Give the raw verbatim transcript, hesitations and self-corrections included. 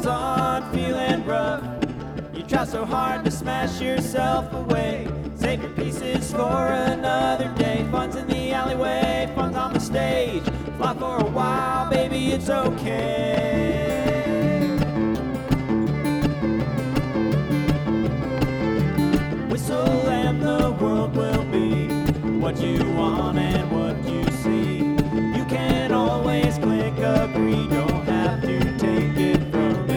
on, feeling rough. You try so hard to smash yourself away. Save your pieces for another day. Fun's in the alleyway, fun's on the stage. Fly for a while, baby, it's okay. Whistle and the world will be what you want and